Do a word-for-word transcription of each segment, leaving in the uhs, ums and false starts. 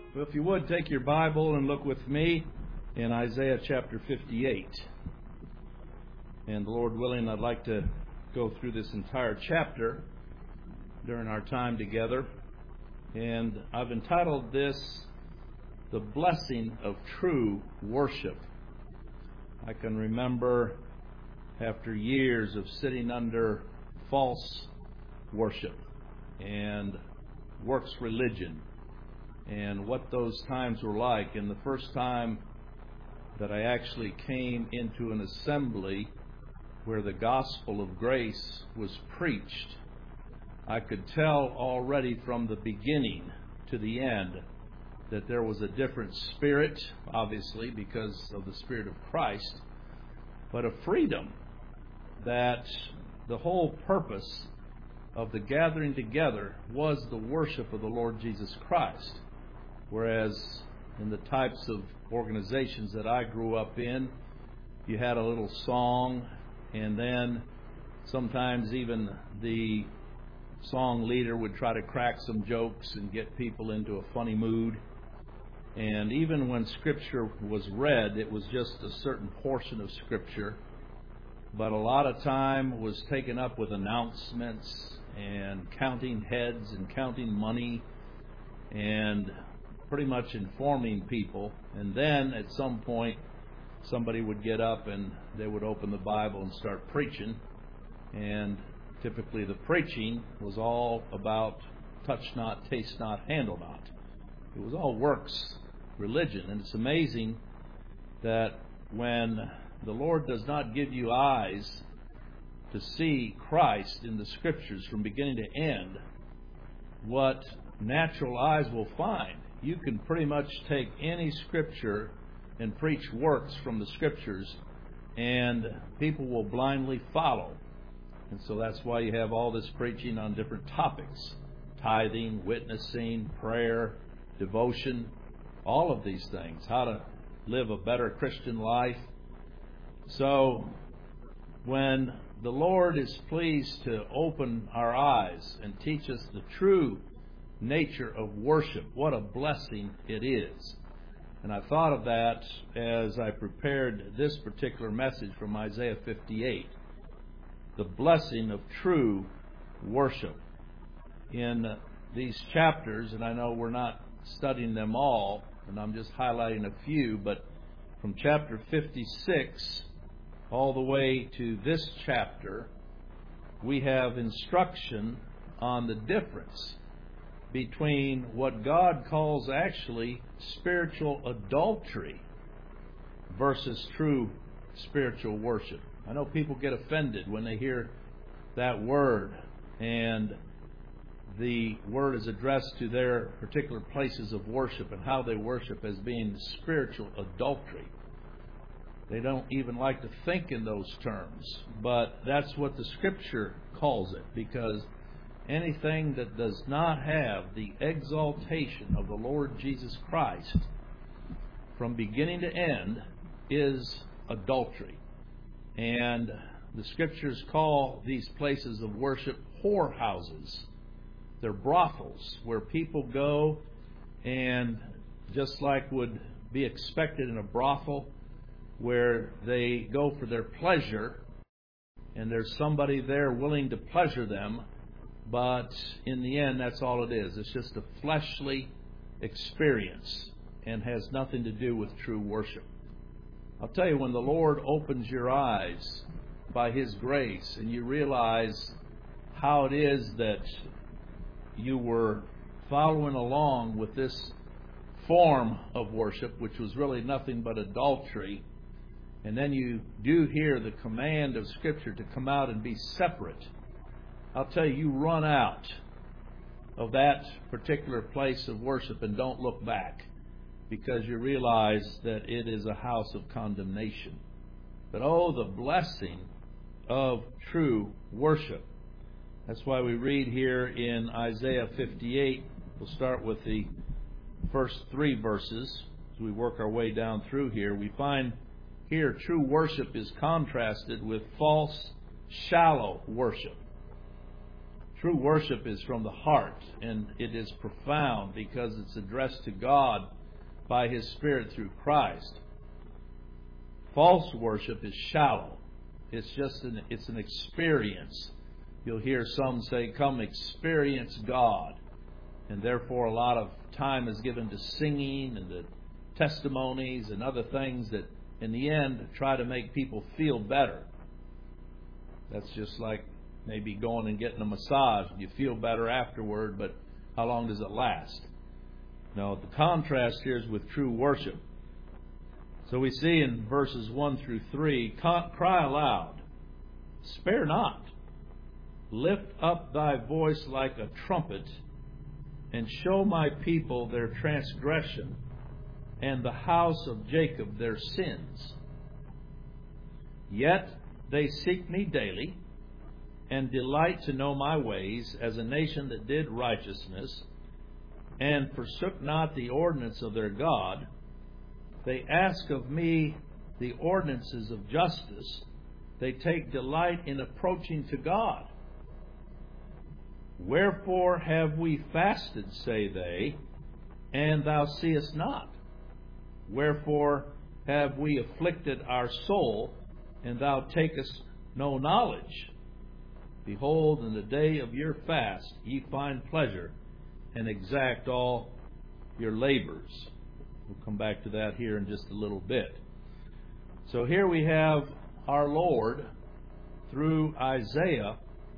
Well, if you would, take your Bible and look with me in Isaiah chapter fifty-eight. And Lord willing, I'd like to go through this entire chapter during our time together. And I've entitled this, The Blessing of True Worship. I can remember after years of sitting under false worship and works religion, and what those times were like. And the first time that I actually came into an assembly where the gospel of grace was preached, I could tell already from the beginning to the end that there was a different spirit, obviously because of the Spirit of Christ, but a freedom, that the whole purpose of the gathering together was the worship of the Lord Jesus Christ. Whereas in the types of organizations that I grew up in, you had a little song, and then sometimes even the song leader would try to crack some jokes and get people into a funny mood. And even when Scripture was read, it was just a certain portion of Scripture. But a lot of time was taken up with announcements and counting heads and counting money and pretty much informing people. And then at some point somebody would get up and they would open the Bible and start preaching. And typically the preaching was all about touch not, taste not, handle not. It was all works religion. And it's amazing that when the Lord does not give you eyes to see Christ in the Scriptures from beginning to end, what natural eyes will find, you can pretty much take any Scripture and preach works from the Scriptures, and people will blindly follow. And so that's why you have all this preaching on different topics: tithing, witnessing, prayer, devotion, all of these things, how to live a better Christian life. So when the Lord is pleased to open our eyes and teach us the true nature of worship, what a blessing it is. And I thought of that as I prepared this particular message from Isaiah fifty-eight, the blessing of true worship. In these chapters, and I know we're not studying them all, and I'm just highlighting a few, but from chapter fifty-six all the way to this chapter, we have instruction on the difference between what God calls actually spiritual adultery versus true spiritual worship. I know people get offended when they hear that word, and the word is addressed to their particular places of worship and how they worship as being spiritual adultery. They don't even like to think in those terms, but that's what the Scripture calls it, because anything that does not have the exaltation of the Lord Jesus Christ from beginning to end is adultery. And the Scriptures call these places of worship whorehouses. They're brothels where people go, and just like would be expected in a brothel, where they go for their pleasure, and there's somebody there willing to pleasure them, but in the end, that's all it is. It's just a fleshly experience and has nothing to do with true worship. I'll tell you, when the Lord opens your eyes by His grace and you realize how it is that you were following along with this form of worship, which was really nothing but adultery, and then you do hear the command of Scripture to come out and be separate, I'll tell you, you run out of that particular place of worship and don't look back, because you realize that it is a house of condemnation. But oh, the blessing of true worship. That's why we read here in Isaiah fifty-eight, we'll start with the first three verses as we work our way down through here. We find here true worship is contrasted with false, shallow worship. True worship is from the heart, and it is profound because it's addressed to God by His Spirit through Christ. False worship is shallow. It's just an, it's an experience. You'll hear some say, come experience God. And therefore a lot of time is given to singing and to testimonies and other things that in the end try to make people feel better. That's just like maybe going and getting a massage. You feel better afterward, but how long does it last? No, the contrast here is with true worship. So we see in verses one through three, cry aloud, spare not, lift up thy voice like a trumpet, and show my people their transgression, and the house of Jacob their sins. Yet they seek me daily, and delight to know my ways, as a nation that did righteousness, and forsook not the ordinance of their God. They ask of me the ordinances of justice. They take delight in approaching to God. Wherefore have we fasted, say they, and thou seest not? Wherefore have we afflicted our soul, and thou takest no knowledge? Behold, in the day of your fast ye find pleasure, and exact all your labors. We'll come back to that here in just a little bit. So here we have our Lord, through Isaiah,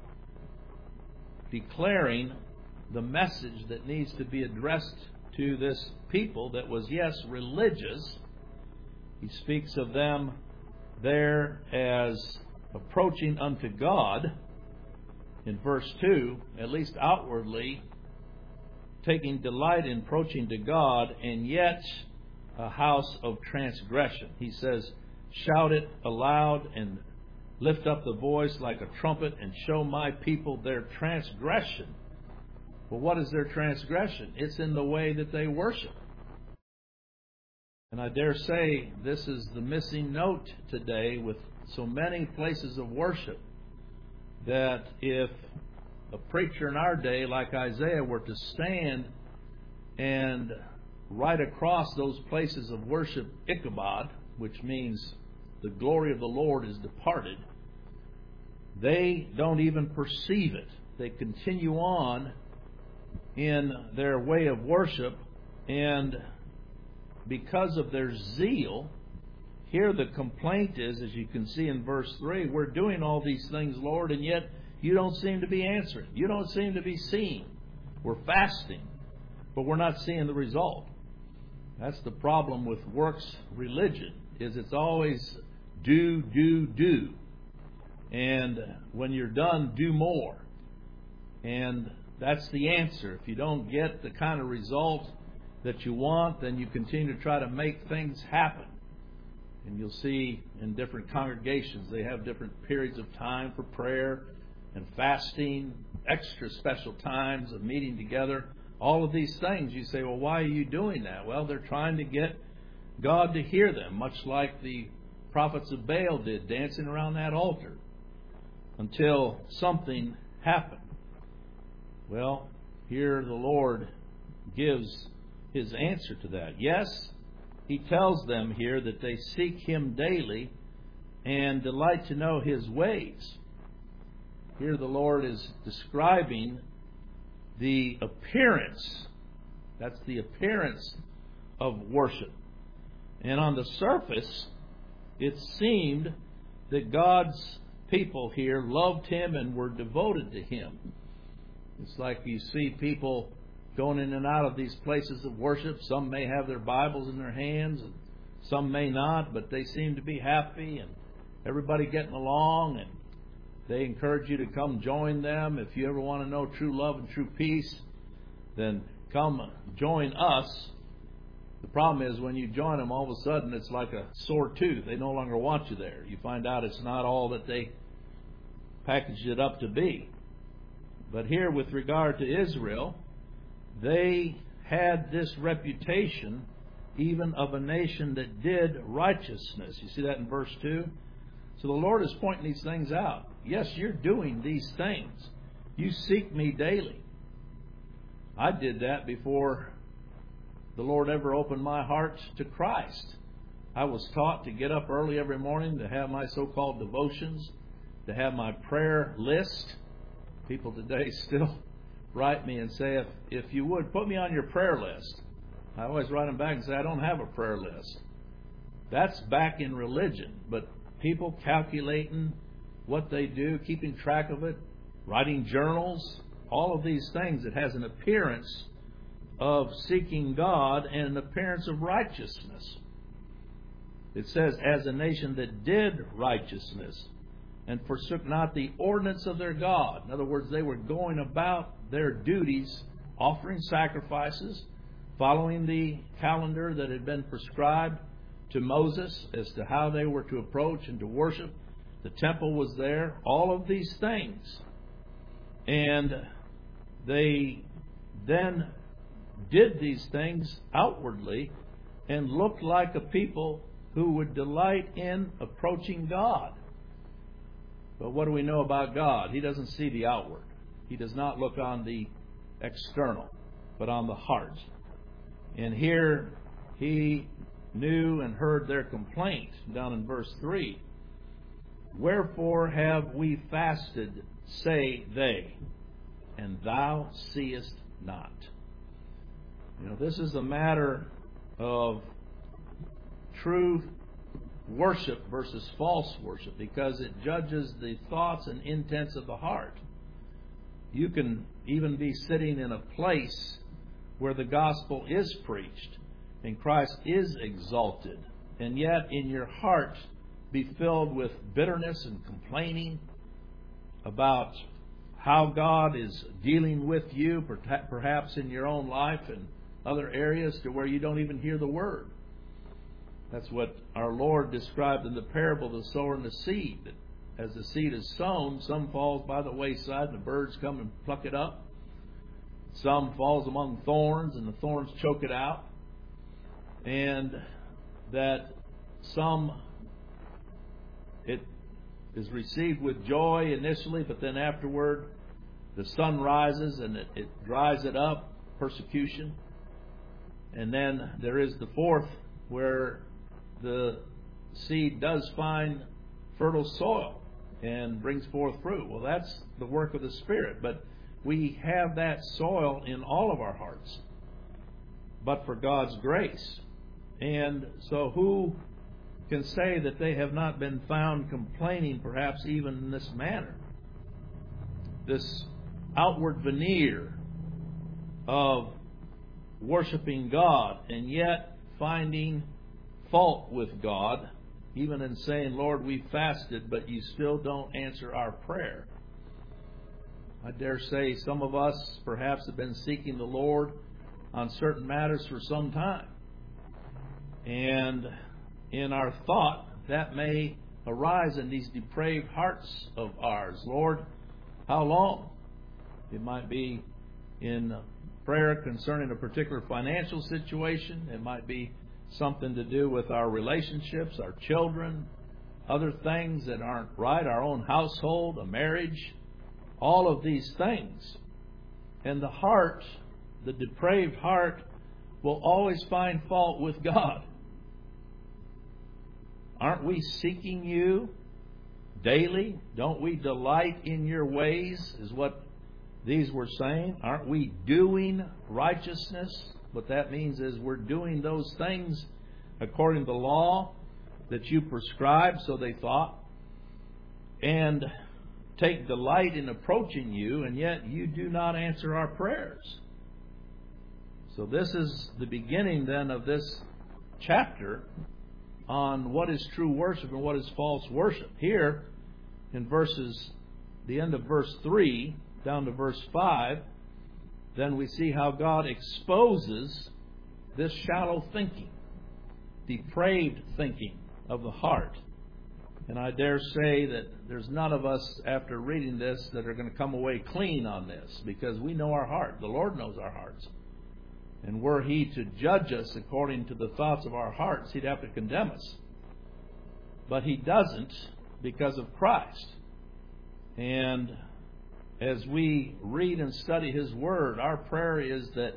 declaring the message that needs to be addressed to this people that was, yes, religious. He speaks of them there as approaching unto God in verse two, at least outwardly, taking delight in approaching to God, and yet a house of transgression. He says, shout it aloud and lift up the voice like a trumpet and show my people their transgression. Well, what is their transgression? It's in the way that they worship. And I dare say this is the missing note today with so many places of worship, that if a preacher in our day like Isaiah were to stand and right across those places of worship Ichabod, which means the glory of the Lord is departed, they don't even perceive it. They continue on in their way of worship, and because of their zeal, here the complaint is, as you can see in verse three, we're doing all these things, Lord, and yet you don't seem to be answering. You don't seem to be seeing. We're fasting, but we're not seeing the result. That's the problem with works religion, is it's always do, do, do. And when you're done, do more. And that's the answer. If you don't get the kind of result that you want, then you continue to try to make things happen. And you'll see in different congregations, they have different periods of time for prayer and fasting, extra special times of meeting together. All of these things, you say, well, why are you doing that? Well, they're trying to get God to hear them, much like the prophets of Baal did, dancing around that altar until something happened. Well, here the Lord gives His answer to that. Yes, He tells them here that they seek Him daily and delight to know His ways. Here the Lord is describing the appearance. That's the appearance of worship. And on the surface, it seemed that God's people here loved Him and were devoted to Him. It's like you see people going in and out of these places of worship. Some may have their Bibles in their hands, and some may not, but they seem to be happy and everybody getting along, and they encourage you to come join them. If you ever want to know true love and true peace, then come join us. The problem is when you join them, all of a sudden it's like a sore tooth. They no longer want you there. You find out it's not all that they packaged it up to be. But here with regard to Israel, they had this reputation even of a nation that did righteousness. You see that in verse two? So the Lord is pointing these things out. Yes, you're doing these things. You seek me daily. I did that before the Lord ever opened my heart to Christ. I was taught to get up early every morning, to have my so-called devotions, to have my prayer list. People today still write me and say, if, if you would, put me on your prayer list. I always write them back and say, I don't have a prayer list. That's back in religion. But people calculating what they do, keeping track of it, writing journals, all of these things, it has an appearance of seeking God and an appearance of righteousness. It says, as a nation that did righteousness and forsook not the ordinance of their God. In other words, they were going about their duties, offering sacrifices, following the calendar that had been prescribed to Moses as to how they were to approach and to worship. The temple was there, all of these things. And they then did these things outwardly and looked like a people who would delight in approaching God. But what do we know about God? He doesn't see the outward. He does not look on the external, but on the heart. And here he knew and heard their complaint down in verse three. Wherefore have we fasted, say they, and thou seest not. You know, this is a matter of true worship versus false worship, because it judges the thoughts and intents of the heart. You can even be sitting in a place where the gospel is preached and Christ is exalted, and yet in your heart be filled with bitterness and complaining about how God is dealing with you, perhaps in your own life and other areas, to where you don't even hear the word. That's what our Lord described in the parable of the sower and the seed. That as the seed is sown, some falls by the wayside and the birds come and pluck it up. Some falls among thorns and the thorns choke it out. And that some, it is received with joy initially, but then afterward the sun rises and it, it dries it up, persecution. And then there is the fourth, where the seed does find fertile soil and brings forth fruit. Well, that's the work of the Spirit. But we have that soil in all of our hearts, but for God's grace. And so who can say that they have not been found complaining, perhaps even in this manner? This outward veneer of worshiping God and yet finding fault with God, even in saying, Lord, we fasted, but you still don't answer our prayer. I dare say some of us perhaps have been seeking the Lord on certain matters for some time. And in our thought, that may arise in these depraved hearts of ours. Lord, how long? It might be in prayer concerning a particular financial situation. It might be something to do with our relationships, our children, other things that aren't right, our own household, a marriage, all of these things. And the heart, the depraved heart, will always find fault with God. Aren't we seeking you daily? Don't we delight in your ways, is what these were saying. Aren't we doing righteousness? What that means is we're doing those things according to the law that you prescribed, so they thought, and take delight in approaching you, and yet you do not answer our prayers. So this is the beginning then of this chapter on what is true worship and what is false worship. Here in verses, the end of verse three down to verse five, then we see how God exposes this shallow thinking, depraved thinking of the heart. And I dare say that there's none of us, after reading this, that are going to come away clean on this, because we know our heart. The Lord knows our hearts. And were He to judge us according to the thoughts of our hearts, He'd have to condemn us. But He doesn't, because of Christ. And as we read and study His Word, our prayer is that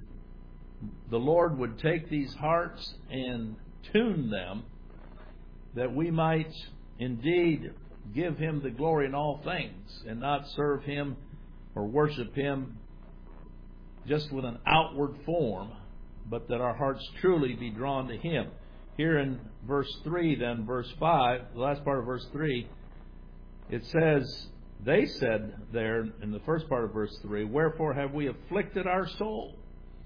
the Lord would take these hearts and tune them, that we might indeed give Him the glory in all things and not serve Him or worship Him just with an outward form, but that our hearts truly be drawn to Him. Here in verse three, then, verse five, the last part of verse three, it says, they said there in the first part of verse three, wherefore have we afflicted our soul?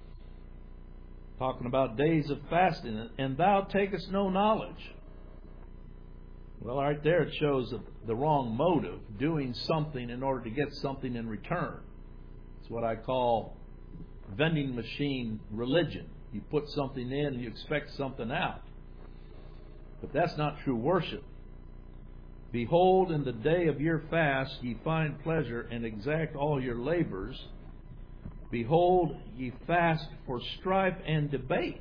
Talking about days of fasting, and thou takest no knowledge. Well, right there it shows the wrong motive, doing something in order to get something in return. It's what I call vending machine religion. You put something in and you expect something out. But that's not true worship. Behold, in the day of your fast ye find pleasure and exact all your labors. Behold, ye fast for strife and debate,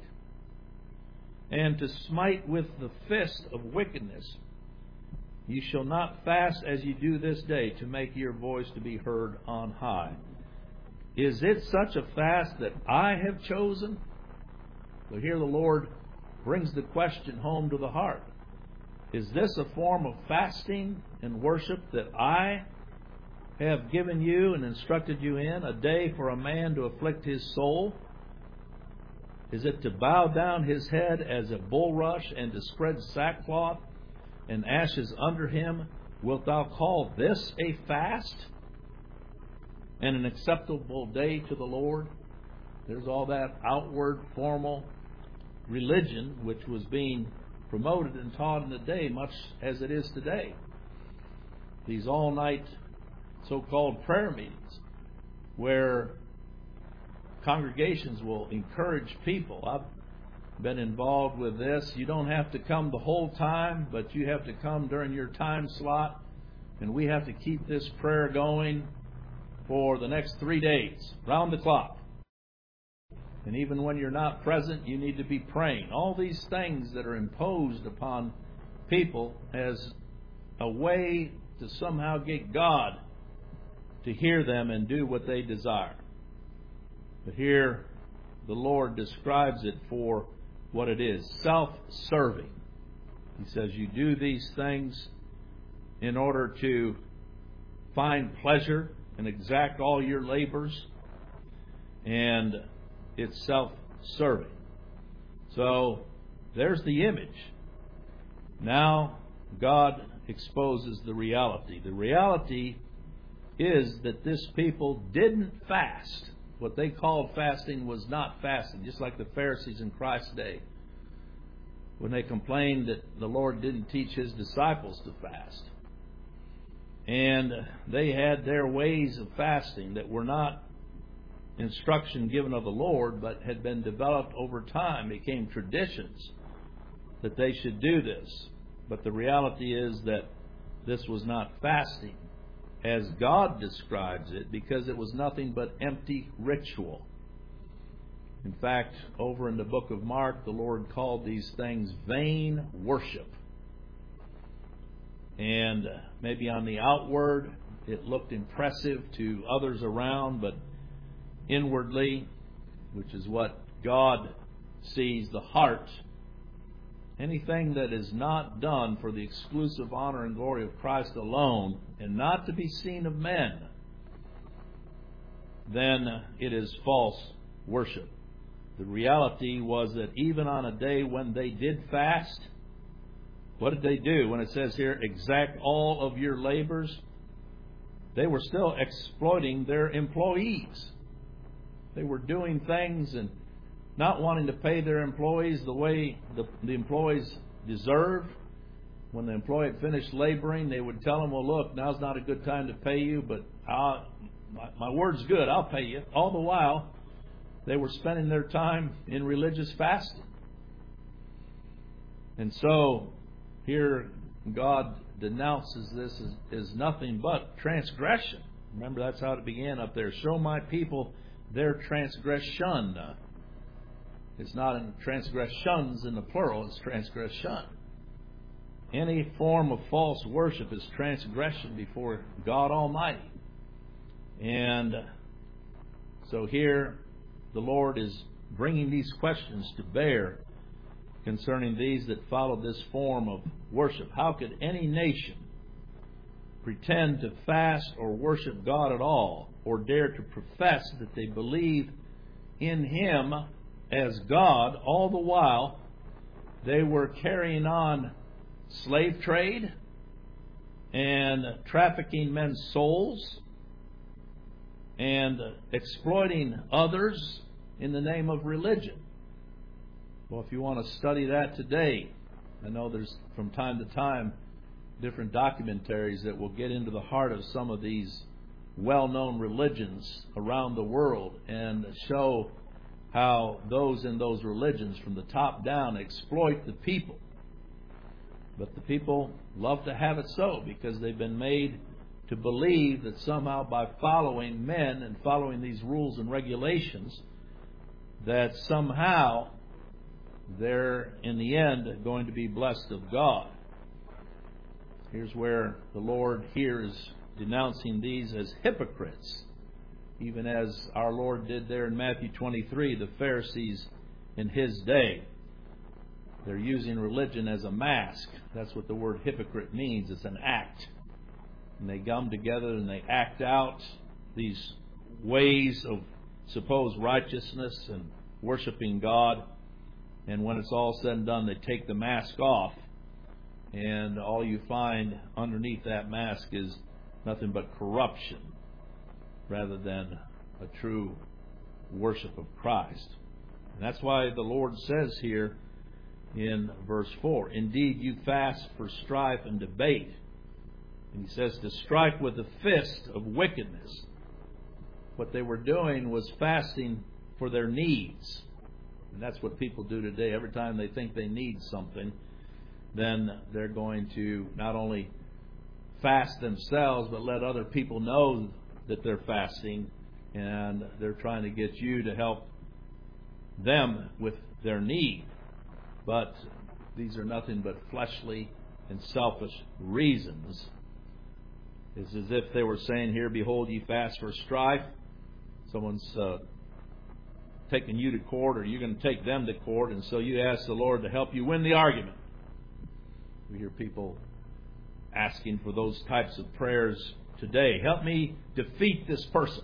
and to smite with the fist of wickedness. Ye shall not fast as ye do this day, to make your voice to be heard on high. Is it such a fast that I have chosen? So here the Lord brings the question home to the heart. Is this a form of fasting and worship that I have given you and instructed you in, a day for a man to afflict his soul? Is it to bow down his head as a bulrush and to spread sackcloth and ashes under him? Wilt thou call this a fast and an acceptable day to the Lord? There's all that outward formal religion which was being promoted and taught in the day, much as it is today. These all-night so-called prayer meetings where congregations will encourage people. I've been involved with this. You don't have to come the whole time, but you have to come during your time slot, and we have to keep this prayer going for the next three days, round the clock. And even when you're not present, you need to be praying. All these things that are imposed upon people as a way to somehow get God to hear them and do what they desire. But here the Lord describes it for what it is, self-serving. He says you do these things in order to find pleasure and exact all your labors, and it's self-serving. So there's the image. Now God exposes the reality. The reality is that this people didn't fast. What they called fasting was not fasting, just like the Pharisees in Christ's day, when they complained that the Lord didn't teach His disciples to fast. And they had their ways of fasting that were not instruction given of the Lord, but had been developed over time, became traditions that they should do this. But the reality is that this was not fasting as God describes it, because it was nothing but empty ritual. In fact, over in the book of Mark, the Lord called these things vain worship. And maybe on the outward it looked impressive to others around, but inwardly, which is what God sees, the heart, anything that is not done for the exclusive honor and glory of Christ alone and not to be seen of men, then it is false worship. The reality was that even on a day when they did fast, what did they do? When it says here, exact all of your labors, they were still exploiting their employees. They were doing things and not wanting to pay their employees the way the, the employees deserved. When the employee had finished laboring, they would tell them, well, look, now's not a good time to pay you, but I'll, my, my word's good, I'll pay you. All the while, they were spending their time in religious fasting. And so, here God denounces this as, as nothing but transgression. Remember, that's how it began up there. Show my people their transgression. It's not in transgressions in the plural, it's transgression. Any form of false worship is transgression before God Almighty. And so here the Lord is bringing these questions to bear concerning these that follow this form of worship. How could any nation pretend to fast or worship God at all, or dare to profess that they believe in Him as God, all the while they were carrying on slave trade and trafficking men's souls and exploiting others in the name of religion? Well, if you want to study that today, I know there's from time to time different documentaries that will get into the heart of some of these well-known religions around the world and show how those in those religions from the top down exploit the people. But the people love to have it so, because they've been made to believe that somehow by following men and following these rules and regulations, that somehow they're in the end going to be blessed of God. Here's where the Lord here is denouncing these as hypocrites, even as our Lord did there in Matthew twenty-three, the Pharisees in His day. They're using religion as a mask. That's what the word hypocrite means. It's an act. And they come together and they act out these ways of supposed righteousness and worshiping God. And when it's all said and done, they take the mask off. And all you find underneath that mask is nothing but corruption, rather than a true worship of Christ. And that's why the Lord says here in verse four, indeed you fast for strife and debate. And He says to strike with the fist of wickedness. What they were doing was fasting for their needs. And that's what people do today. Every time they think they need something, then they're going to not only fast themselves, but let other people know that they're fasting, and they're trying to get you to help them with their need. But these are nothing but fleshly and selfish reasons. It's as if they were saying here, behold, ye fast for strife. Someone's uh, taking you to court, or you're going to take them to court, and so you ask the Lord to help you win the argument. We hear people asking for those types of prayers today. Help me defeat this person.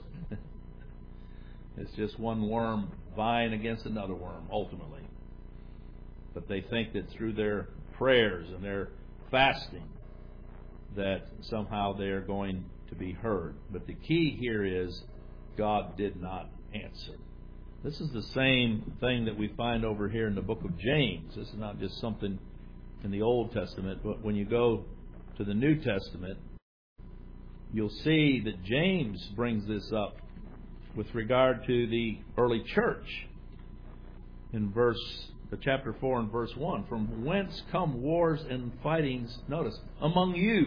It's just one worm vying against another worm, ultimately. But they think that through their prayers and their fasting, that somehow they are going to be heard. But the key here is God did not answer. This is the same thing that we find over here in the book of James. This is not just something in the Old Testament, but when you go to the New Testament, you'll see that James brings this up with regard to the early church. In verse, chapter four and verse one, from whence come wars and fightings, notice, among you.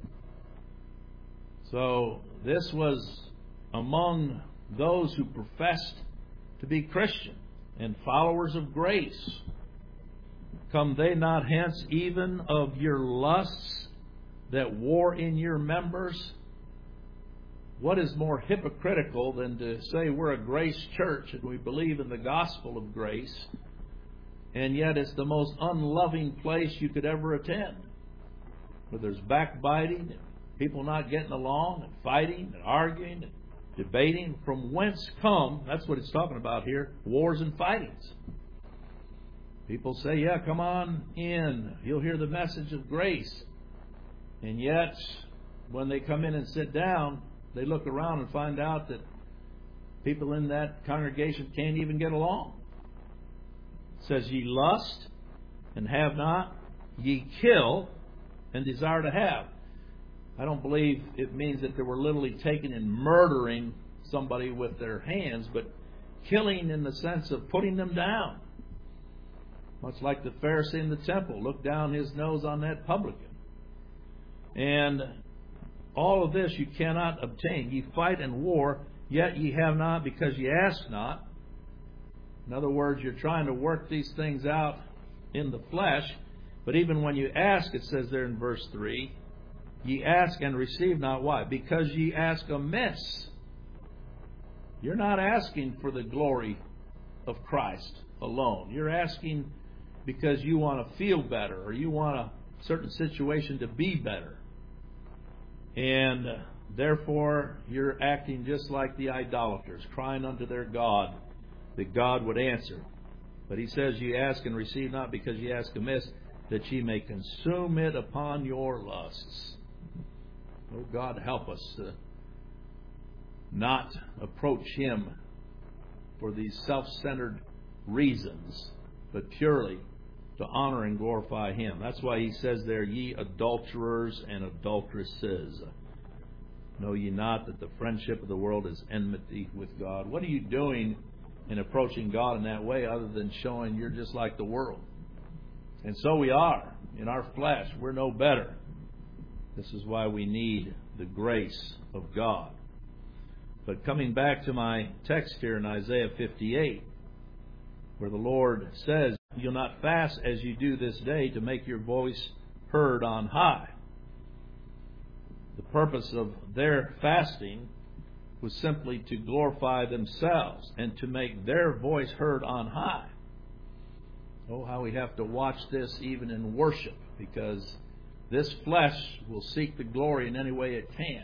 So this was among those who professed to be Christian and followers of grace. Come they not hence even of your lusts that war in your members? What is more hypocritical than to say we're a grace church and we believe in the gospel of grace, and yet it's the most unloving place you could ever attend, where there's backbiting and people not getting along and fighting and arguing and debating? From whence come, that's what it's talking about here, wars and fightings. People say, yeah, come on in. You'll hear the message of grace. And yet, when they come in and sit down, they look around and find out that people in that congregation can't even get along. It says, ye lust and have not, ye kill and desire to have. I don't believe it means that they were literally taking and murdering somebody with their hands, but killing in the sense of putting them down. Much like the Pharisee in the temple looked down his nose on that publican. And all of this you cannot obtain. Ye fight and war, yet ye have not, because ye ask not. In other words, you're trying to work these things out in the flesh. But even when you ask, it says there in verse three, ye ask and receive not. Why? Because ye ask amiss, you're not asking for the glory of Christ alone. You're asking because you want to feel better or you want a certain situation to be better. And uh, therefore, you're acting just like the idolaters, crying unto their God that God would answer. But he says, ye ask and receive not because ye ask amiss, that ye may consume it upon your lusts. Oh, God, help us to not approach Him for these self-centered reasons, but purely to honor and glorify Him. That's why He says there, ye adulterers and adulteresses, know ye not that the friendship of the world is enmity with God? What are you doing in approaching God in that way other than showing you're just like the world? And so we are. In our flesh, we're no better. This is why we need the grace of God. But coming back to my text here in Isaiah fifty-eight, where the Lord says, you'll not fast as you do this day to make your voice heard on high. The purpose of their fasting was simply to glorify themselves and to make their voice heard on high. Oh, how we have to watch this even in worship, because this flesh will seek the glory in any way it can.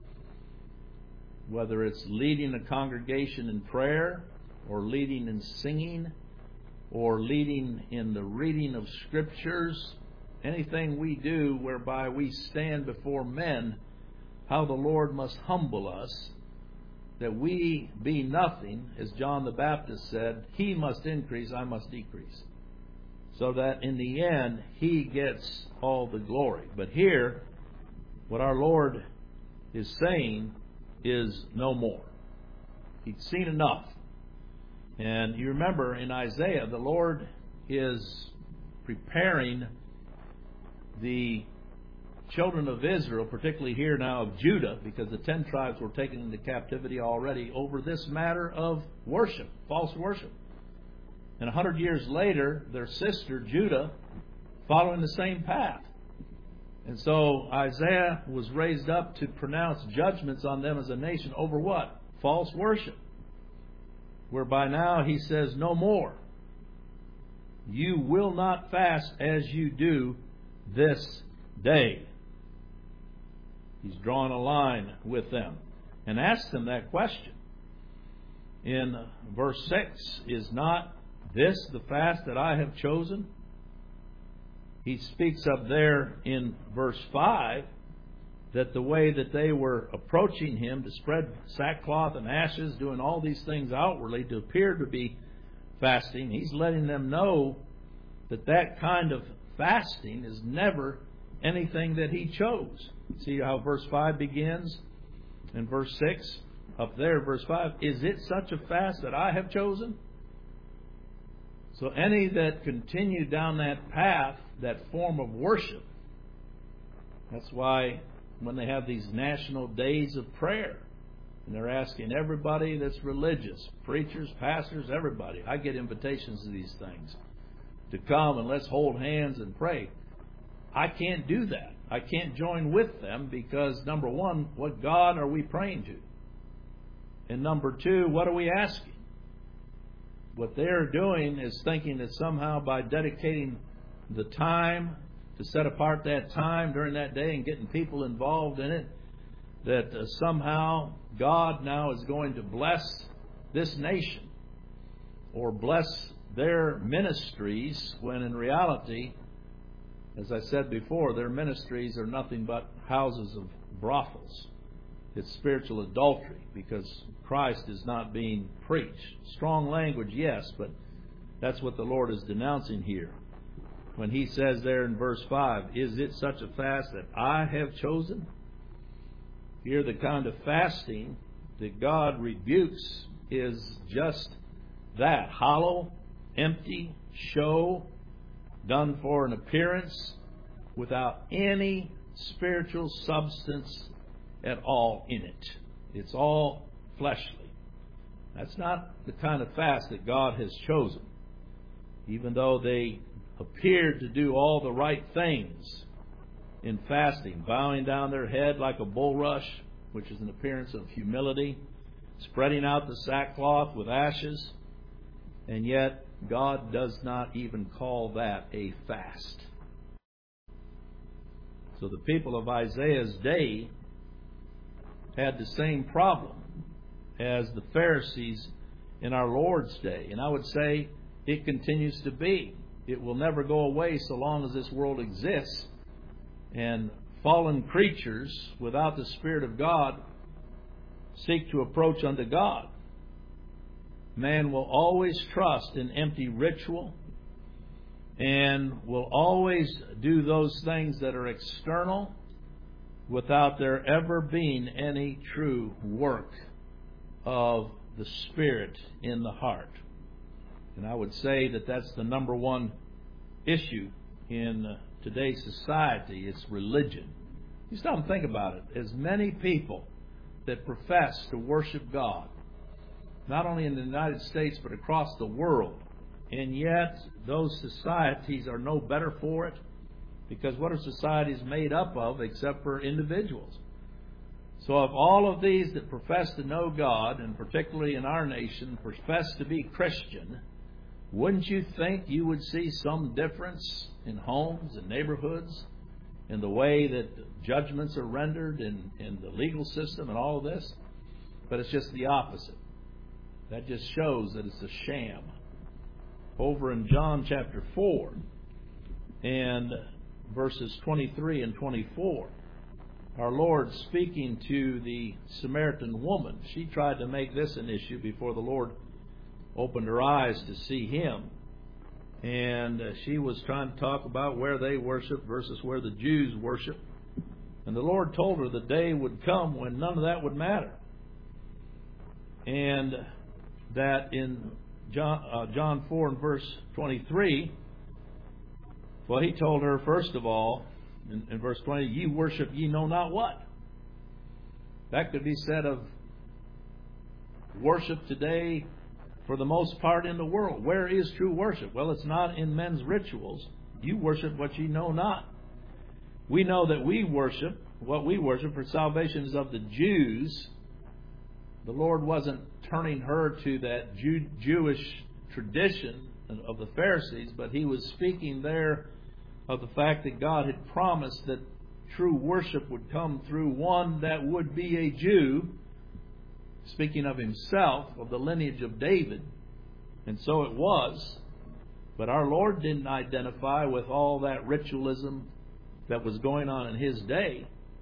Whether it's leading a congregation in prayer, or leading in singing, or leading in the reading of scriptures, anything we do whereby we stand before men, how the Lord must humble us, that we be nothing, as John the Baptist said, He must increase, I must decrease. So that in the end, He gets all the glory. But here, what our Lord is saying is no more. He'd seen enough. And you remember in Isaiah, the Lord is preparing the children of Israel, particularly here now of Judah, because the ten tribes were taken into captivity already over this matter of worship, false worship. And a hundred years later, their sister Judah following the same path. And so Isaiah was raised up to pronounce judgments on them as a nation over what? False worship. Whereby now he says, no more. You will not fast as you do this day. He's drawn a line with them and asked them that question. In verse six, is not this the fast that I have chosen? He speaks up there in verse five that the way that they were approaching Him to spread sackcloth and ashes, doing all these things outwardly to appear to be fasting, He's letting them know that that kind of fasting is never anything that He chose. See how verse five begins? And verse six, up there, verse five, is it such a fast that I have chosen? So any that continue down that path, that form of worship, that's why when they have these national days of prayer, and they're asking everybody that's religious, preachers, pastors, everybody, I get invitations to these things, to come and let's hold hands and pray. I can't do that. I can't join with them because, number one, what God are we praying to? And number two, what are we asking? What they're doing is thinking that somehow by dedicating the time to set apart that time during that day and getting people involved in it, that uh, somehow God now is going to bless this nation or bless their ministries, when in reality, as I said before, their ministries are nothing but houses of brothels. It's spiritual adultery because Christ is not being preached. Strong language, yes, but that's what the Lord is denouncing here. When He says there in verse five, is it such a fast that I have chosen? Here the kind of fasting that God rebukes is just that. Hollow, empty, show, done for an appearance, without any spiritual substance at all in it. It's all fleshly. That's not the kind of fast that God has chosen. Even though they appeared to do all the right things in fasting, bowing down their head like a bulrush, which is an appearance of humility, spreading out the sackcloth with ashes, and yet God does not even call that a fast. So the people of Isaiah's day had the same problem as the Pharisees in our Lord's day. And I would say it continues to be. It will never go away so long as this world exists. And fallen creatures without the Spirit of God seek to approach unto God. Man will always trust in empty ritual and will always do those things that are external without there ever being any true work of the Spirit in the heart. And I would say that that's the number one issue in today's society. It's religion. You stop and think about it. As many people that profess to worship God, not only in the United States but across the world, and yet those societies are no better for it, because what are societies made up of except for individuals? So of all of these that profess to know God, and particularly in our nation, profess to be Christian, wouldn't you think you would see some difference in homes and neighborhoods, in the way that judgments are rendered in, in the legal system and all of this? But it's just the opposite. That just shows that it's a sham. Over in John chapter four and verses twenty-three and twenty-four, our Lord speaking to the Samaritan woman, she tried to make this an issue before the Lord opened her eyes to see Him. And she was trying to talk about where they worship versus where the Jews worship. And the Lord told her the day would come when none of that would matter. And that in John, uh, John four and verse twenty-three, well, He told her, first of all, in, in verse twenty, ye worship ye know not what. That could be said of worship today for the most part in the world. Where is true worship? Well, it's not in men's rituals. You worship what ye know not. We know that we worship what we worship, for salvation is of the Jews. The Lord wasn't turning her to that Jew, Jewish tradition of the Pharisees, but He was speaking there of the fact that God had promised that true worship would come through one that would be a Jew, speaking of Himself, of the lineage of David. And so it was. But our Lord didn't identify with all that ritualism that was going on in His day.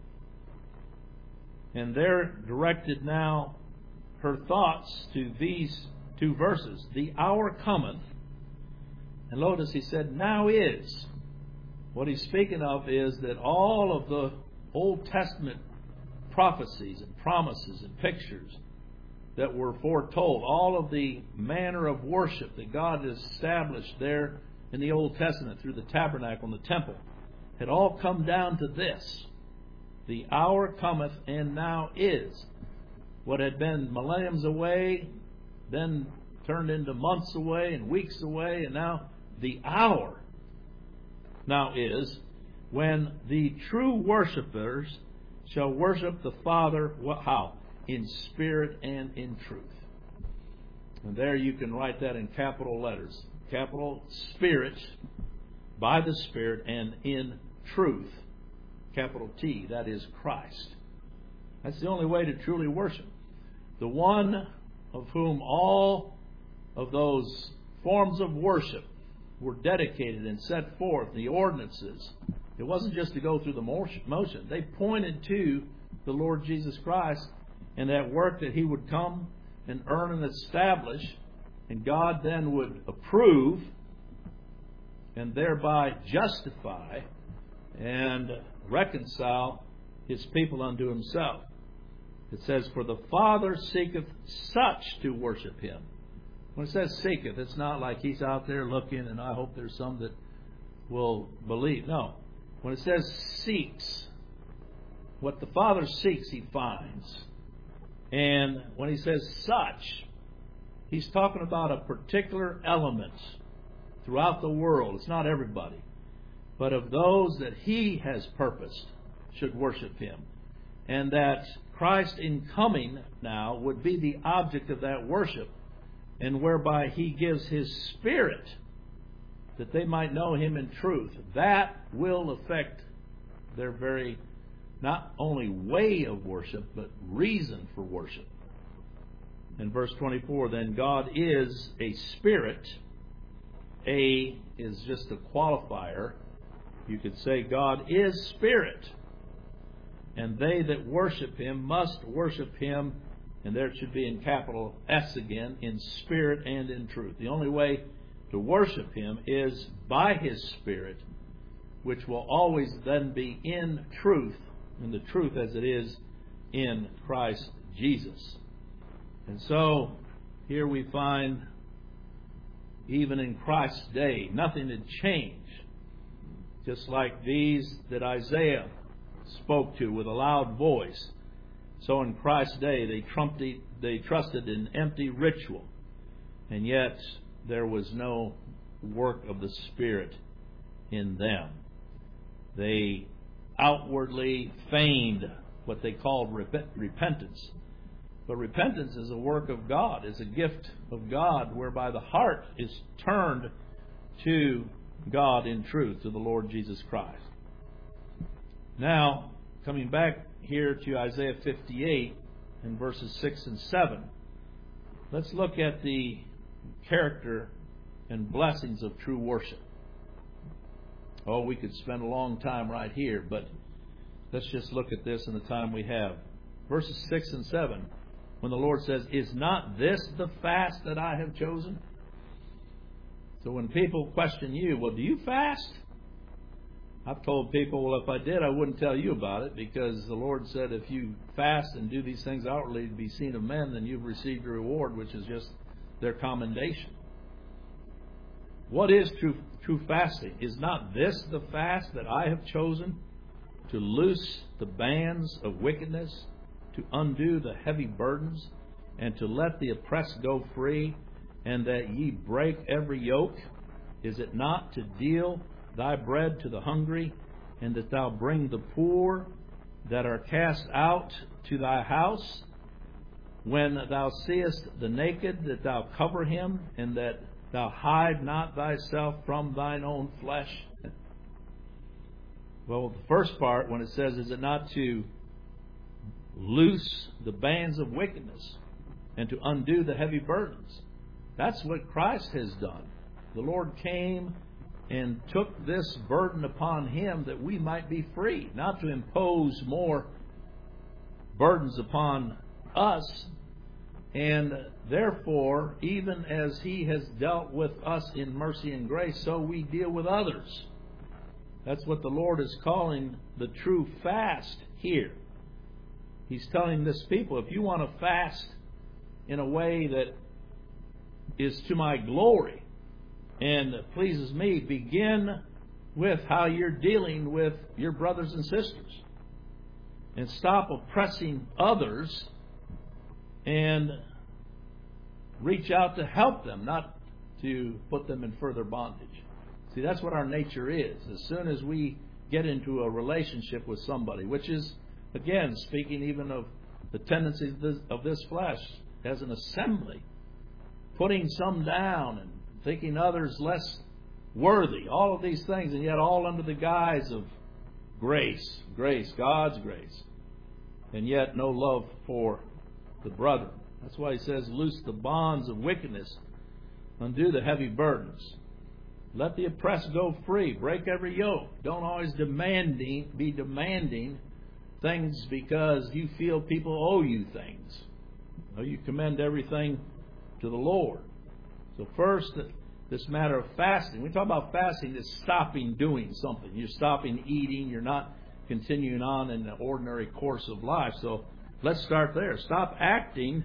And they're directed now her thoughts to these two verses. The hour cometh, and notice He said, now is. What He's speaking of is that all of the Old Testament prophecies and promises and pictures that were foretold, all of the manner of worship that God has established there in the Old Testament through the tabernacle and the temple, had all come down to this. The hour cometh and now is. What had been millenniums away, then turned into months away and weeks away, and now the hour now is when the true worshipers shall worship the Father. What, how? In spirit and in truth. And there you can write that in capital letters. Capital Spirit, by the Spirit, and in truth. Capital T, that is Christ. That's the only way to truly worship. The one of whom all of those forms of worship were dedicated and set forth, the ordinances. It wasn't just to go through the motion. They pointed to the Lord Jesus Christ and that work that He would come and earn and establish, and God then would approve and thereby justify and reconcile His people unto Himself. It says, for the Father seeketh such to worship Him. When it says seeketh, it's not like He's out there looking and I hope there's some that will believe. No. When it says seeks, what the Father seeks He finds. And when He says such, He's talking about a particular element throughout the world. It's not everybody. But of those that He has purposed should worship Him. and that Christ in coming now would be the object of that worship, and whereby He gives His Spirit that they might know Him in truth. That will affect their very, not only way of worship, but reason for worship. In verse twenty-four, then God is a Spirit. A is just a qualifier. You could say God is Spirit. And they that worship Him must worship Him, and there it should be in capital S again, in spirit and in truth. The only way to worship Him is by His Spirit, which will always then be in truth, and the truth as it is in Christ Jesus. And so, here we find, even in Christ's day, nothing had changed. Just like these that Isaiah spoke to with a loud voice, so in Christ's day they, trumped, they trusted in empty ritual, and yet there was no work of the Spirit in them. They outwardly feigned what they called rep- repentance. But repentance is a work of God, is a gift of God, whereby the heart is turned to God in truth, to the Lord Jesus Christ. Now, coming back here to Isaiah fifty-eight and verses six and seven, let's look at the character and blessings of true worship. Oh, we could spend a long time right here, but let's just look at this in the time we have. Verses six and seven, when the Lord says, "Is not this the fast that I have chosen?" So when people question you, well, do you fast? I've told people, well, if I did, I wouldn't tell you about it, because the Lord said if you fast and do these things outwardly to be seen of men, then you've received a reward, which is just their commendation. What is true, true fasting? Is not this the fast that I have chosen? To loose the bands of wickedness, to undo the heavy burdens, and to let the oppressed go free, and that ye break every yoke? Is it not to deal thy bread to the hungry, and that thou bring the poor that are cast out to thy house? When thou seest the naked, that thou cover him, and that thou hide not thyself from thine own flesh? Well, the first part, when it says, is it not to loose the bands of wickedness and to undo the heavy burdens? That's what Christ has done. The Lord came and took this burden upon Him that we might be free, not to impose more burdens upon us. And therefore, even as He has dealt with us in mercy and grace, so we deal with others. That's what the Lord is calling the true fast here. He's telling this people, if you want to fast in a way that is to my glory and pleases me, begin with how you're dealing with your brothers and sisters. And stop oppressing others and reach out to help them, not to put them in further bondage. See, that's what our nature is. As soon as we get into a relationship with somebody, which is, again, speaking even of the tendencies of this, of this flesh, as an assembly, putting some down and thinking others less worthy, all of these things, and yet all under the guise of grace, grace, God's grace, and yet no love for the brother. That's why He says, loose the bonds of wickedness, undo the heavy burdens. Let the oppressed go free. Break every yoke. Don't always demanding, be demanding things because you feel people owe you things. No, you commend everything to the Lord. So first, this matter of fasting. We talk about fasting is stopping doing something. You're stopping eating. You're not continuing on in the ordinary course of life. So let's start there. Stop acting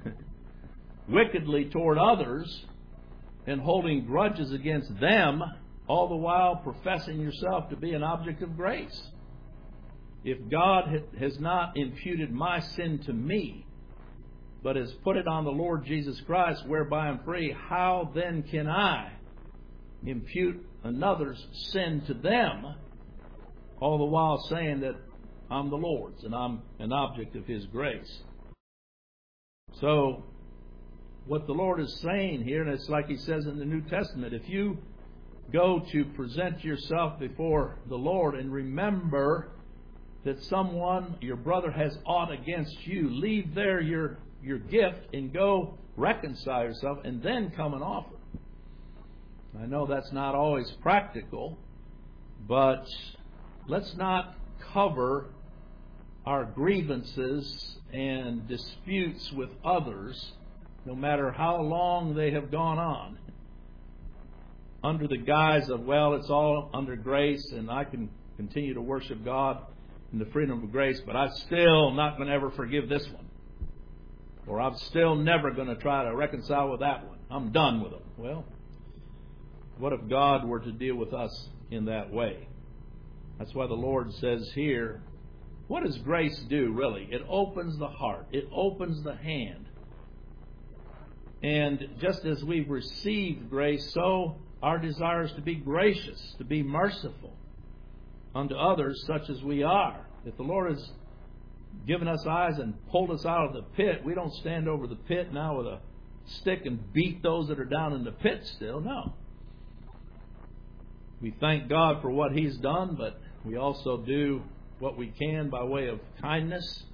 wickedly toward others and holding grudges against them, all the while professing yourself to be an object of grace. If God has not imputed my sin to me, but has put it on the Lord Jesus Christ, whereby I'm free, how then can I impute another's sin to them, all the while saying that I'm the Lord's, and I'm an object of His grace. So, what the Lord is saying here, and it's like He says in the New Testament, if you go to present yourself before the Lord and remember that someone, your brother, has aught against you, leave there your, your gift and go reconcile yourself and then come and offer. I know that's not always practical, but let's not cover our grievances and disputes with others, no matter how long they have gone on, under the guise of, well, it's all under grace and I can continue to worship God in the freedom of grace, but I'm still not going to ever forgive this one. Or I'm still never going to try to reconcile with that one. I'm done with them. Well, what if God were to deal with us in that way? That's why the Lord says here, what does grace do, really? It opens the heart. It opens the hand. And just as we've received grace, so our desire is to be gracious, to be merciful unto others such as we are. If the Lord has given us eyes and pulled us out of the pit, we don't stand over the pit now with a stick and beat those that are down in the pit still. No. We thank God for what He's done, but we also do what we can by way of kindness.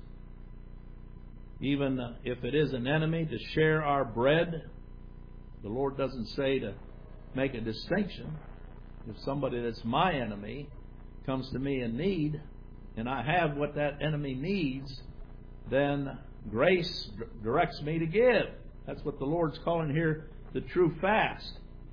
Even if it is an enemy, to share our bread. The Lord doesn't say to make a distinction. If somebody that's my enemy comes to me in need, and I have what that enemy needs, then grace directs me to give. That's what the Lord's calling here the true fast.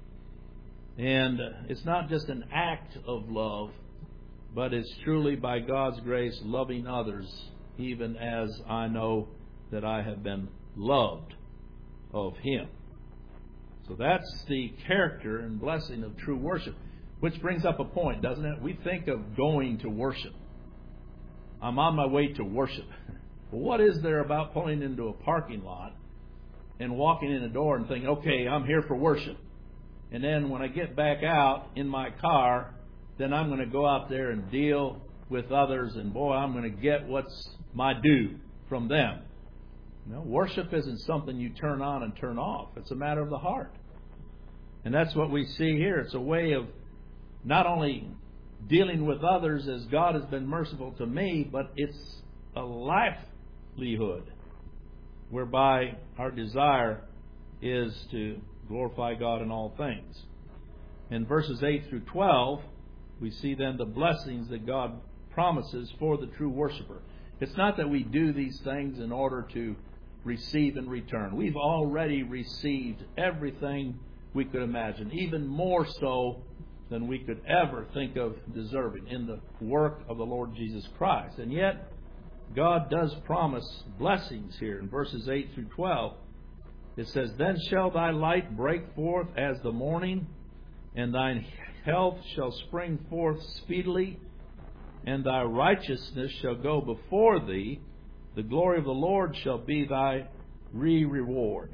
And it's not just an act of love, but it's truly by God's grace loving others, even as I know that I have been loved of Him. So that's the character and blessing of true worship. Which brings up a point, doesn't it? We think of going to worship. I'm on my way to worship. Well, what is there about pulling into a parking lot and walking in the door and thinking, okay, I'm here for worship. And then when I get back out in my car, then I'm going to go out there and deal with others, and boy, I'm going to get what's my due from them. No, worship isn't something you turn on and turn off. It's a matter of the heart. And that's what we see here. It's a way of not only dealing with others as God has been merciful to me, but it's a livelihood whereby our desire is to glorify God in all things. In verses eight through twelve, we see then the blessings that God promises for the true worshiper. It's not that we do these things in order to receive in return. We've already received everything we could imagine, even more so than we could ever think of deserving in the work of the Lord Jesus Christ. And yet, God does promise blessings here in verses eight through twelve. It says, Then shall thy light break forth as the morning, and thine health shall spring forth speedily, and thy righteousness shall go before thee. The glory of the Lord shall be thy re-reward.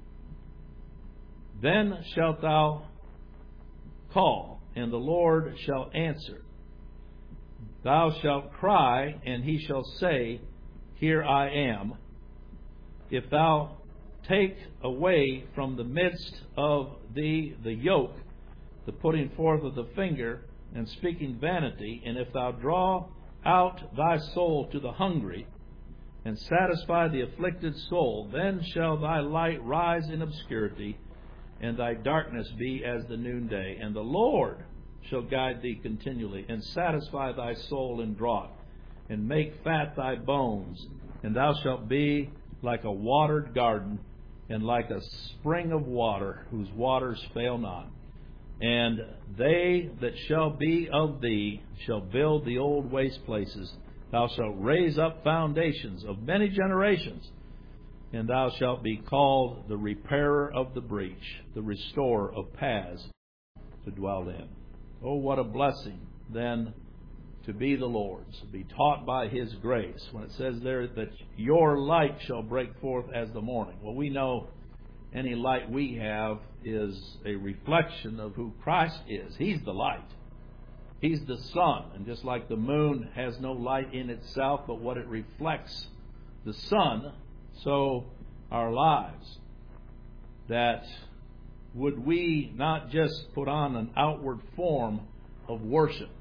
Then shalt thou call, and the Lord shall answer. Thou shalt cry, and He shall say, Here I am. If thou take away from the midst of thee the yoke, the putting forth of the finger, and speaking vanity, and if thou draw out thy soul to the hungry, and satisfy the afflicted soul, then shall thy light rise in obscurity, and thy darkness be as the noonday. And the Lord shall guide thee continually, and satisfy thy soul in drought, and make fat thy bones. And thou shalt be like a watered garden, and like a spring of water, whose waters fail not. And they that shall be of thee shall build the old waste places. Thou shalt raise up foundations of many generations, and thou shalt be called the repairer of the breach, the restorer of paths to dwell in. Oh, what a blessing then to be the Lord's, to be taught by His grace. When it says there that your light shall break forth as the morning. Well, we know any light we have is a reflection of who Christ is. He's the light. He's the sun. And just like the moon has no light in itself, but what it reflects the sun, so our lives. That would we not just put on an outward form of worship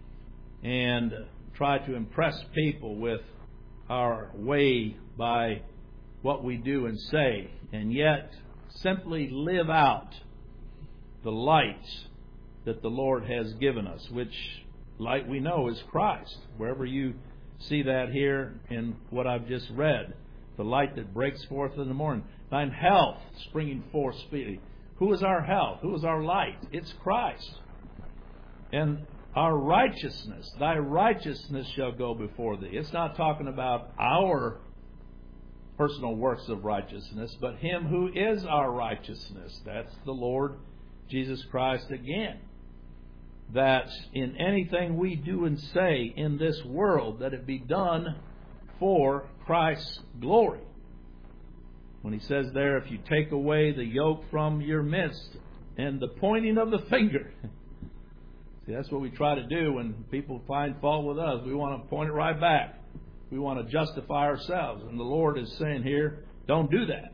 and try to impress people with our way by what we do and say, and yet simply live out the light that the Lord has given us, which light we know is Christ. Wherever you see that here in what I've just read, the light that breaks forth in the morning. Thine health springing forth speedily. Who is our health? Who is our light? It's Christ. And our righteousness, thy righteousness shall go before thee. It's not talking about our personal works of righteousness, but Him who is our righteousness. That's the Lord Jesus Christ again. That in anything we do and say in this world, that it be done for Christ's glory. When He says there, if you take away the yoke from your midst, and the pointing of the finger. See, that's what we try to do when people find fault with us. We want to point it right back. We want to justify ourselves. And the Lord is saying here, don't do that.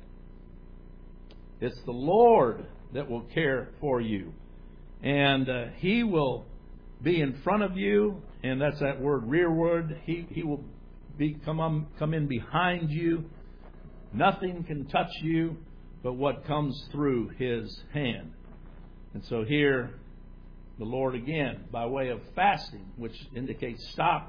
It's the Lord that will care for you. And uh, He will be in front of you. And that's that word rearward. He, he will be come, on, come in behind you. Nothing can touch you but what comes through His hand. And so here, the Lord again, by way of fasting, which indicates stop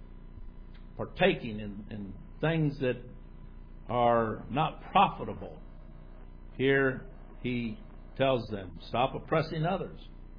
partaking in, in things that are not profitable. Here He tells them, stop oppressing others.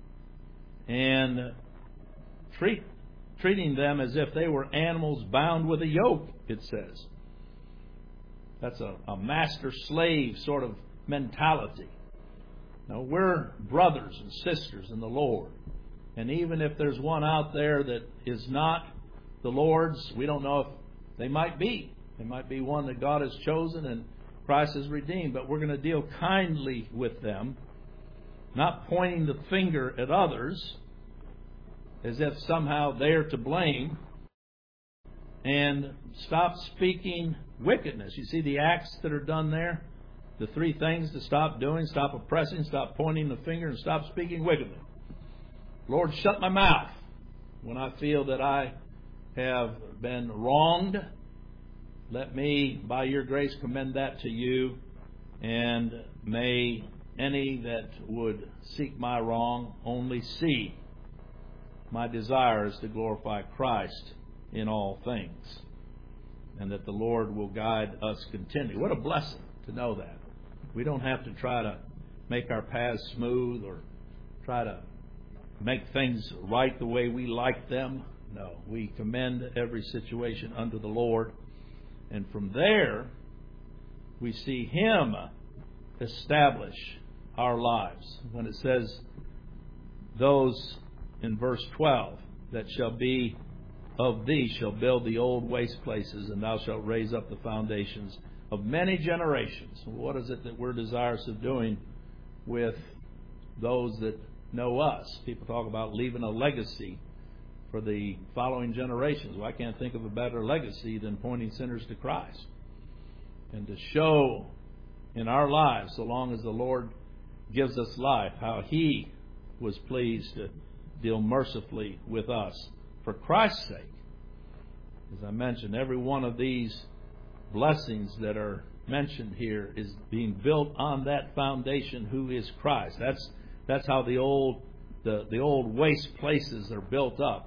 And treat treating them as if they were animals bound with a yoke, it says. That's a, a master-slave sort of mentality. Now, we're brothers and sisters in the Lord. And even if there's one out there that is not the Lord's, we don't know if they might be. They might be one that God has chosen and Christ has redeemed. But we're going to deal kindly with them, not pointing the finger at others as if somehow they're to blame, and stop speaking wickedness. You see the acts that are done there? The three things to stop doing: stop oppressing, stop pointing the finger, and stop speaking wickedly. Lord, shut my mouth when I feel that I have been wronged. Let me, by your grace, commend that to you. And may any that would seek my wrong only see my desire is to glorify Christ in all things. And that the Lord will guide us continually. What a blessing to know that. We don't have to try to make our paths smooth or try to make things right the way we like them. No, we commend every situation unto the Lord. And from there, we see Him establish our lives. When it says, those in verse twelve, that shall be of thee shall build the old waste places, and thou shalt raise up the foundations of many generations. What is it that we're desirous of doing with those that know us? People talk about leaving a legacy for the following generations. Well, I can't think of a better legacy than pointing sinners to Christ. And to show in our lives, so long as the Lord gives us life, how He was pleased to deal mercifully with us for Christ's sake. As I mentioned, every one of these blessings that are mentioned here is being built on that foundation, who is Christ. That's that's how the old the, the old waste places are built up.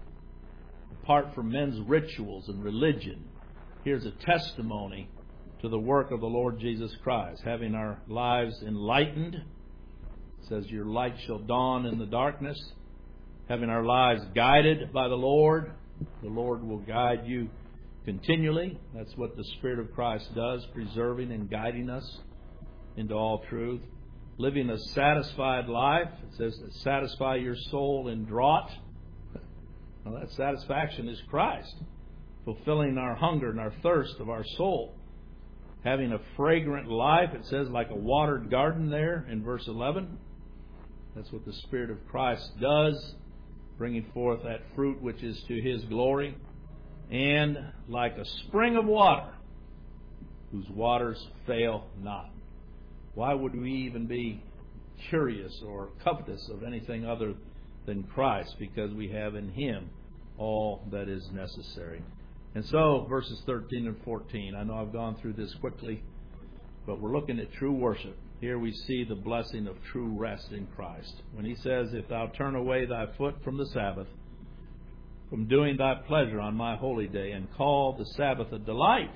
Apart from men's rituals and religion, here's a testimony to the work of the Lord Jesus Christ, having our lives enlightened. It says, your light shall dawn in the darkness. Having our lives guided by the Lord. The Lord will guide you continually. That's what the Spirit of Christ does, preserving and guiding us into all truth. Living a satisfied life. It says, satisfy your soul in draught. Well, that satisfaction is Christ. Fulfilling our hunger and our thirst of our soul. Having a fragrant life, it says, like a watered garden there in verse eleven. That's what the Spirit of Christ does bringing forth that fruit which is to His glory, and like a spring of water, whose waters fail not. Why would we even be curious or covetous of anything other than Christ? Because we have in Him all that is necessary. And so, verses thirteen and fourteen, I know I've gone through this quickly, but we're looking at true worship. Here we see the blessing of true rest in Christ. When He says, if thou turn away thy foot from the Sabbath, from doing thy pleasure on my holy day, and call the Sabbath a delight,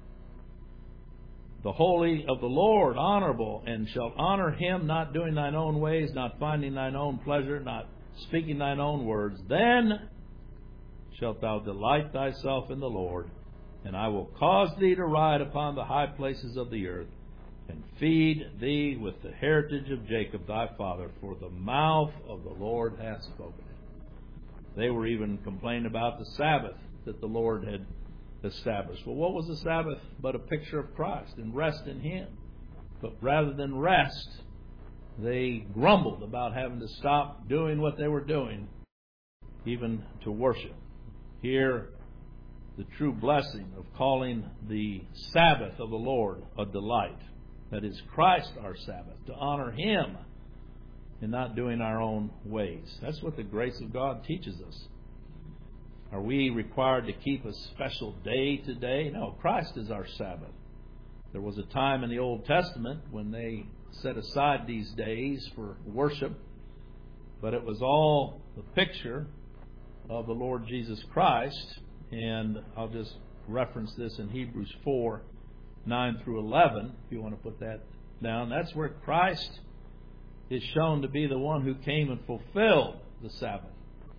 the holy of the Lord honorable, and shalt honor Him, not doing thine own ways, not finding thine own pleasure, not speaking thine own words, then shalt thou delight thyself in the Lord, and I will cause thee to ride upon the high places of the earth, and feed thee with the heritage of Jacob thy father, for the mouth of the Lord hath spoken it. They were even complaining about the Sabbath that the Lord had established. Well, what was the Sabbath but a picture of Christ and rest in Him? But rather than rest, they grumbled about having to stop doing what they were doing, even to worship. Here, the true blessing of calling the Sabbath of the Lord a delight. That is Christ our Sabbath, to honor Him and not doing our own ways. That's what the grace of God teaches us. Are we required to keep a special day today? No, Christ is our Sabbath. There was a time in the Old Testament when they set aside these days for worship, but it was all the picture of the Lord Jesus Christ. And I'll just reference this in Hebrews four, nine through eleven, if you want to put that down. That's where Christ is shown to be the one who came and fulfilled the Sabbath.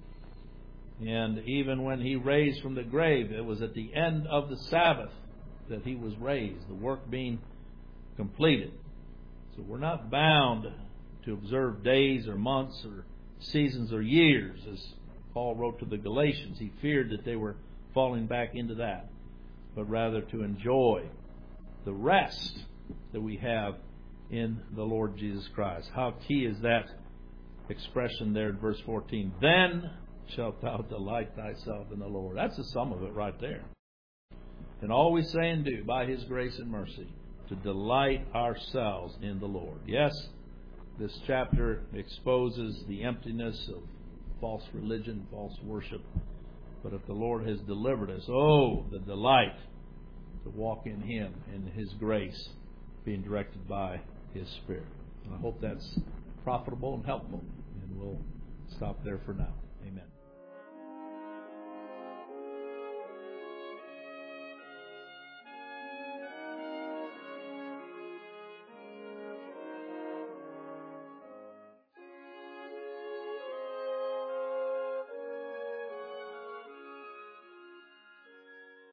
And even when He raised from the grave, it was at the end of the Sabbath that He was raised, the work being completed. So we're not bound to observe days or months or seasons or years, as Paul wrote to the Galatians. He feared that they were falling back into that, but rather to enjoy the rest that we have in the Lord Jesus Christ. How key is that expression there in verse fourteen? Then shalt thou delight thyself in the Lord. That's the sum of it right there. And all we say and do by His grace and mercy, to delight ourselves in the Lord. Yes, this chapter exposes the emptiness of false religion, false worship. But if the Lord has delivered us, oh, the delight to walk in Him and His grace, being directed by His Spirit. And I hope that's profitable and helpful. And we'll stop there for now. Amen.